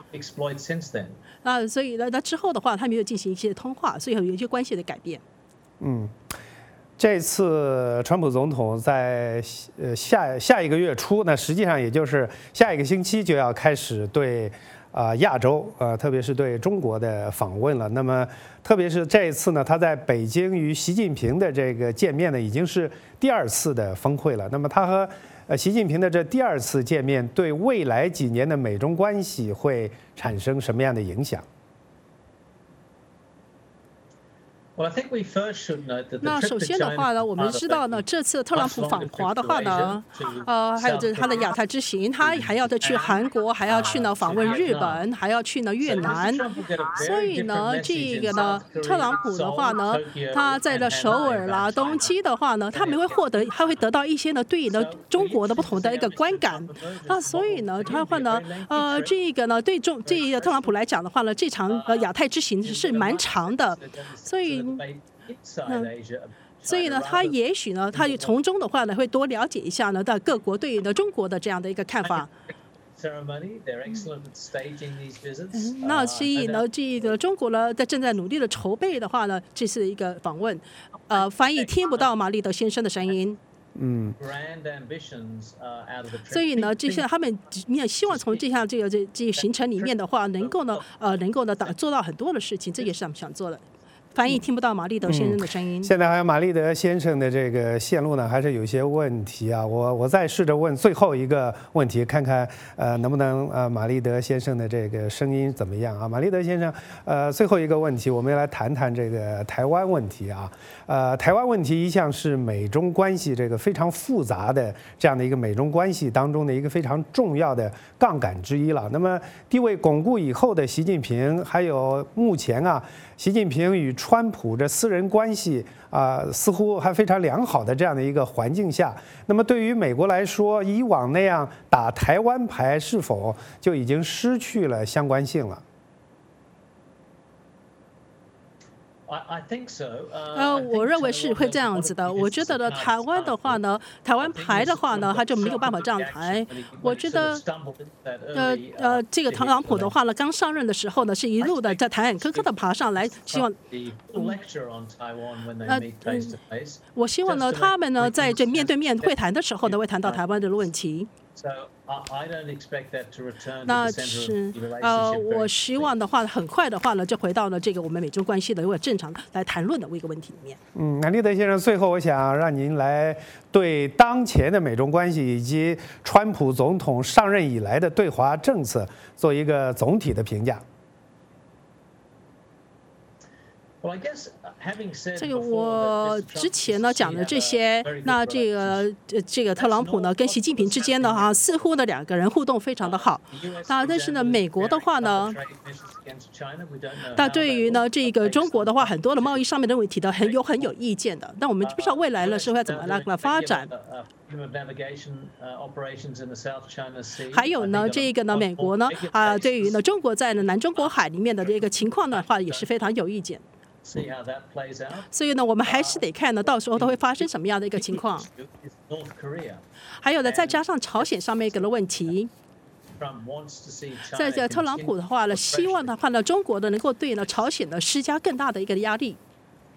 那所以呢，那之后的话，他们又进行一些通话，所以有一些关系的改变。 嗯，这次川普总统在呃下下一个月初，那实际上也就是下一个星期就要开始对。啊、呃，亚洲呃，特别是对中国的访问了。那么，特别是这一次呢，他在北京与习近平的这个见面呢，已经是第二次的峰会了。那么，他和呃习近平的这第二次见面，对未来几年的美中关系会产生什么样的影响？ 那首先的话呢，我们知道呢，这次特朗普访华的话呢，呃，还有就是他的亚太之行，他还要再去韩国，还要去呢访问日本，还要去呢越南。所以呢，这个呢，特朗普的话呢，他在了首尔啦、东京的话呢，他们会获得，他会得到一些呢对呢中国的不同的一个观感。那所以呢，他会呢，呃，这个呢对中这个特朗普来讲的话呢，这场呃亚太之行是蛮长的，所以。嗯，所以呢，他也许呢，他从中的话呢，会多了解一下呢，的各国对于呢中国的这样的一个看法。嗯，那所以呢，这个中国呢，在正在努力的筹备的话呢，这是一个访问。呃，翻译听不到马立德先生的声音。 嗯， 所以呢，这些他们也希望从这项这个这这行程里面的话，能够呢，呃，能够呢，打做到很多的事情，这也是他们想做的。 翻译听不到马立德先生的声音。 嗯、现在还有马立德先生的这个线路呢，还是有些问题啊。我我再试着问最后一个问题，看看呃能不能呃马立德先生的这个声音怎么样啊？马立德先生，呃最后一个问题，我们来谈谈这个台湾问题啊。呃，台湾问题一向是美中关系这个非常复杂的这样的一个美中关系当中的一个非常重要的杠杆之一了。那么地位巩固以后的习近平，还有目前啊。习近平与川普这私人关系啊、呃，似乎还非常良好的这样的一个环境下，那么对于美国来说，以往那样打台湾牌是否就已经失去了相关性了？ 呃，我认为是会这样子的。我觉得呢，台湾的话呢，台湾牌的话呢，它就没有办法这样抬。我觉得，呃呃，这个特朗普的话呢，刚上任的时候呢，是一路的在台很苛刻的爬上来，希望。呃，我希望呢，他们呢，在这面对面会谈的时候呢，会谈到台湾的问题。那是呃，我希望的话，很快的话呢，就回到了这个我们美中关系的一个正常来谈论的一个问题里面。 嗯，马立德先生，最后我想让您来对当前的美中关系以及川普总统上任以来的对华政策做一个总体的评价。 这个我之前呢讲的这些，那这个这个特朗普呢跟习近平之间呢哈，似乎呢两个人互动非常的好。那但是呢，美国的话呢，那对于呢这个中国的话，很多的贸易上面的问题呢，很有很有意见的。但我们不知道未来呢是会怎么来来发展。还有呢，这个呢，美国呢啊、呃，对于呢中国在呢南中国海里面的这个情况的话，也是非常有意见。所以呢，我们还是得看呢，到时候它会发生什么样的一个情况。还有呢，再加上朝鲜上面一个的问题。在这特朗普的话呢，希望的话呢，中国的能够对呢朝鲜呢施加更大的一个压力。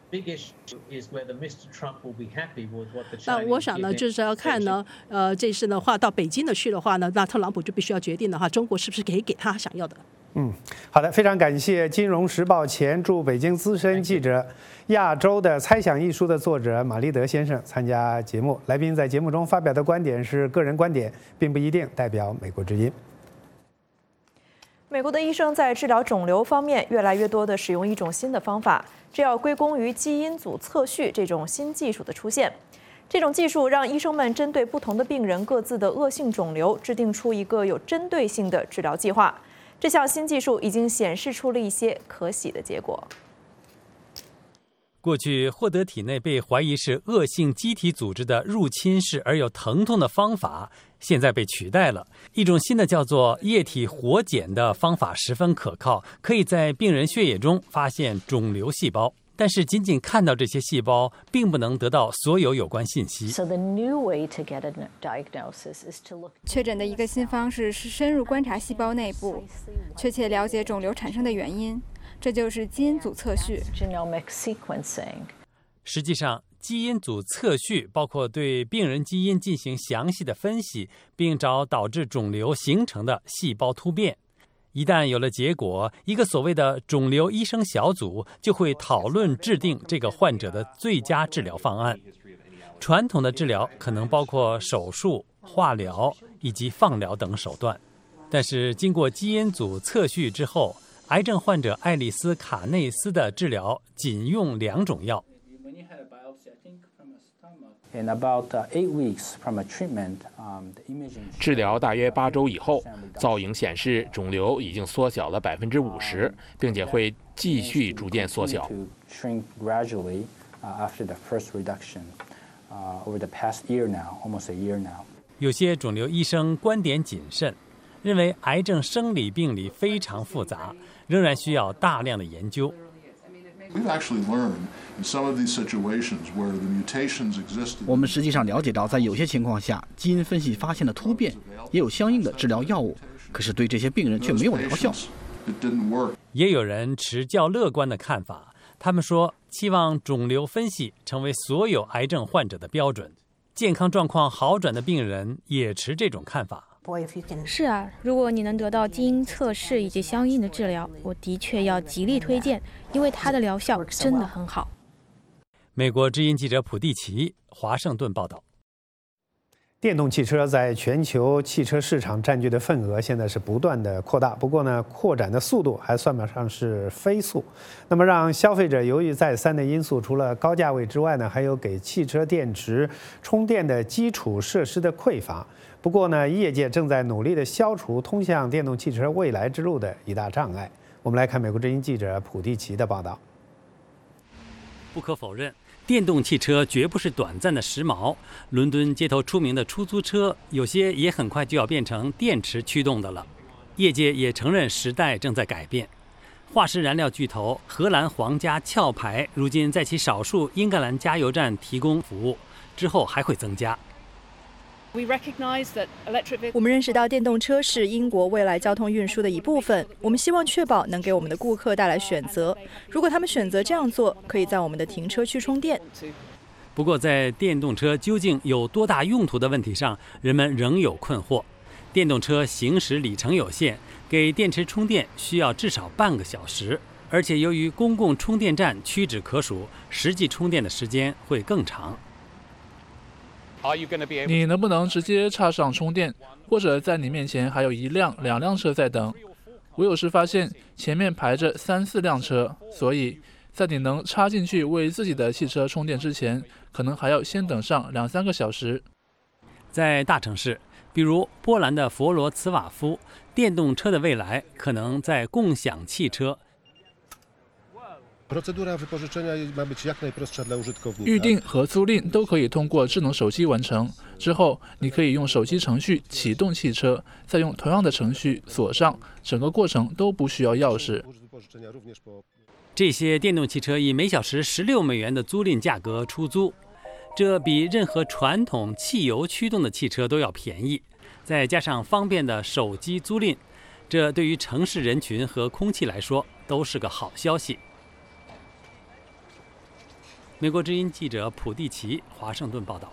那我想呢，就是要看呢，呃，这次的话到北京的去的话呢，那特朗普就必须要决定的话，中国是不是可以给他想要的。 嗯，好的，非常感谢《金融时报》前驻北京资深记者、亚洲的猜想艺术的作者马立德先生参加节目。来宾在节目中发表的观点是个人观点，并不一定代表美国之音。 美国的医生在治疗肿瘤方面越来越多地使用一种新的方法，这要归功于基因组测序这种新技术的出现。这种技术让医生们针对不同的病人各自的恶性肿瘤制定出一个有针对性的治疗计划。这项新技术已经显示出了一些可喜的结果。 过去获得体内被怀疑是恶性机体组织的入侵式而有疼痛的方法，现在被取代了。一种新的叫做液体活检的方法十分可靠，可以在病人血液中发现肿瘤细胞。但是仅仅看到这些细胞，并不能得到所有有关信息。 确诊的一个新方式是深入观察细胞内部，确切了解肿瘤产生的原因，这就是基因组测序。 实际上，基因组测序包括对病人基因进行详细的分析，并找导致肿瘤形成的细胞突变。一旦有了结果，一个所谓的肿瘤医生小组就会讨论制定这个患者的最佳治疗方案。传统的治疗可能包括手术、化疗以及放疗等手段，但是经过基因组测序之后，癌症患者爱丽丝·卡内斯的治疗仅用两种药。 治疗大约八周以后，造影显示肿瘤已经缩小了百分之五十，并且会继续逐渐缩小。 有些肿瘤医生观点谨慎，认为癌症生理病理非常复杂，仍然需要大量的研究。 我们实际上了解到，在有些情况下，基因分析发现了突变，也有相应的治疗药物，可是对这些病人却没有疗效。 也有人持较乐观的看法，他们说期望肿瘤分析成为所有癌症患者的标准。健康状况好转的病人也持这种看法。 是啊，如果你能得到基因测试以及相应的治疗，我的确要极力推荐，因为它的疗效真的很好。 美国之音记者普蒂奇，华盛顿报道。 电动汽车在全球汽车市场占据的份额现在是不断的扩大，不过呢，扩展的速度还算不上是飞速。那么让消费者犹豫再三的因素，除了高价位之外呢，还有给汽车电池充电的基础设施的匮乏。不过呢，业界正在努力的消除通向电动汽车未来之路的一大障碍。我们来看美国之音记者普蒂奇的报道。 不可否认，电动汽车绝不是短暂的时髦。伦敦街头出名的出租车，有些也很快就要变成电池驱动的了。业界也承认时代正在改变。化石燃料巨头荷兰皇家壳牌，如今在其少数英格兰加油站提供服务，之后还会增加。 我们认识到电动车是英国未来交通运输的一部分，我们希望确保能给我们的顾客带来选择。如果他们选择这样做，可以在我们的停车区充电。 不过，在电动车究竟有多大用途的问题上，人们仍有困惑。电动车行驶里程有限，给电池充电需要至少半个小时，而且由于公共充电站屈指可数，实际充电的时间会更长。 你能不能直接插上充电，或者在你面前还有一辆、两辆车在等？我有时发现前面排着三四辆车，所以在你能插进去为自己的汽车充电之前，可能还要先等上两三个小时。 在大城市，比如波兰的弗罗茨瓦夫，电动车的未来可能在共享汽车。 预订和租赁都可以通过智能手机完成，之后你可以用手机程序启动汽车，再用同样的程序锁上，整个过程都不需要钥匙。 这些电动汽车以每小时十六美元的租赁价格出租，这比任何传统汽油驱动的汽车都要便宜，再加上方便的手机租赁，这对于城市人群和空气来说都是个好消息。美国之音记者普蒂奇，华盛顿报道。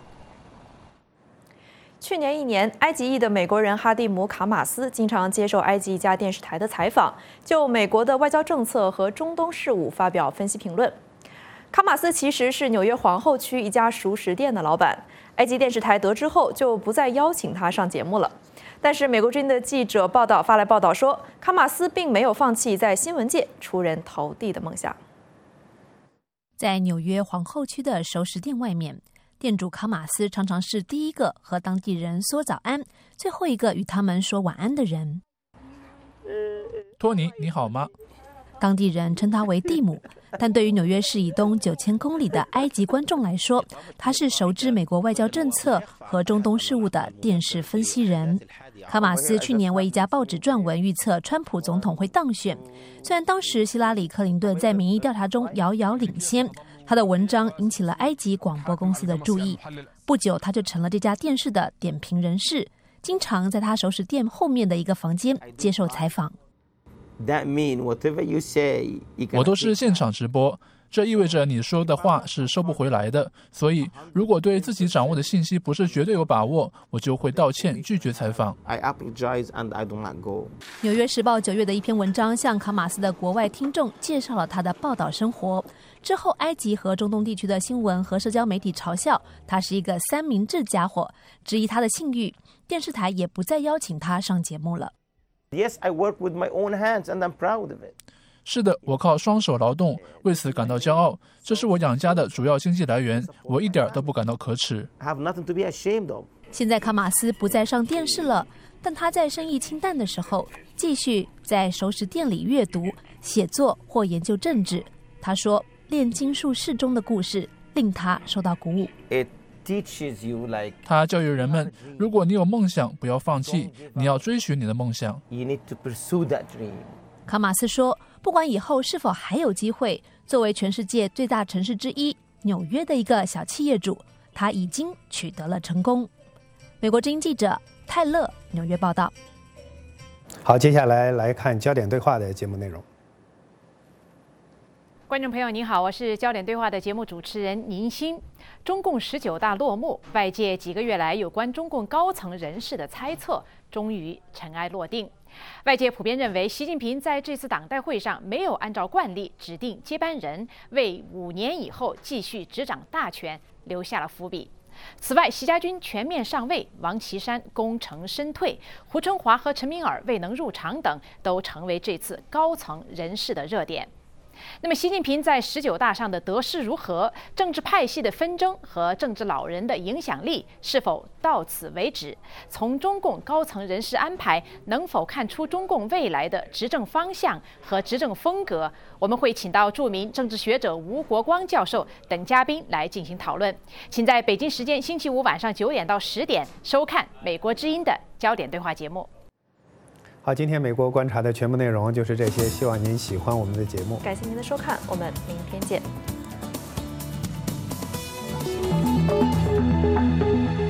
去年一年，埃及裔的美国人哈蒂姆·卡马斯经常接受埃及一家电视台的采访，就美国的外交政策和中东事务发表分析评论。卡马斯其实是纽约皇后区一家熟食店的老板，埃及电视台得知后就不再邀请他上节目了。但是美国之音的记者报道发来报道说，卡马斯并没有放弃在新闻界出人头地的梦想。 在纽约皇后区的熟食店外面，店主卡马斯常常是第一个和当地人说早安，最后一个与他们说晚安的人。 托尼，你好吗？ 当地人称他为蒂姆，但对于纽约市以东九千公里的埃及观众来说，他是熟知美国外交政策和中东事务的电视分析人。卡马斯去年为一家报纸撰文预测川普总统会当选，虽然当时希拉里·克林顿在民意调查中遥遥领先，他的文章引起了埃及广播公司的注意。不久，他就成了这家电视的点评人士，经常在他熟食店后面的一个房间接受采访。 我都是现场直播，这意味着你说的话是收不回来的，所以如果对自己掌握的信息不是绝对有把握，我就会道歉，拒绝采访。 纽约时报九月的一篇文章向卡马斯的国外听众介绍了他的报道生活。之后，埃及和中东地区的新闻和社交媒体嘲笑他是一个三明治家伙，质疑他的信誉，电视台也不再邀请他上节目了。 Yes, I work with my own hands and I'm proud of it. 是的，我靠双手劳动，为此感到骄傲。这是我养家的主要经济来源，我一点都不感到可耻。 I have nothing to be ashamed of. 现在卡马斯不再上电视了，但他在生意清淡的时候，继续在熟食店里阅读、写作或研究政治。他说，炼金术士中的故事令他受到鼓舞。 It Like, 他教育人们，如果你有梦想，不要放弃，你要追寻你的梦想。 You need to pursue that dream. 卡马斯说，不管以后是否还有机会，作为全世界最大城市之一纽约的一个小企业主，他已经取得了成功。美国之音记者泰勒纽约报道。 好，接下来来看焦点对话的节目内容。 观众朋友您好，我是焦点对话的节目主持人宁欣。中共十九大落幕，外界几个月来有关中共高层人士的猜测终于尘埃落定。外界普遍认为，习近平在这次党代会上没有按照惯例指定接班人，为五年以后继续执掌大权留下了伏笔。此外，习家军全面上位，王岐山功成身退，胡春华和陈敏尔未能入场等，都成为这次高层人士的热点。那么，习近平在十九大上的得失如何？政治派系的纷争和政治老人的影响力是否到此为止？从中共高层人事安排，能否看出中共未来的执政方向和执政风格？我们会请到著名政治学者吴国光教授等嘉宾来进行讨论。请在北京时间星期五晚上九点到十点收看《美国之音》的焦点对话节目。 好，今天美国观察的全部内容就是这些，希望您喜欢我们的节目。 感谢您的收看，我们明天见。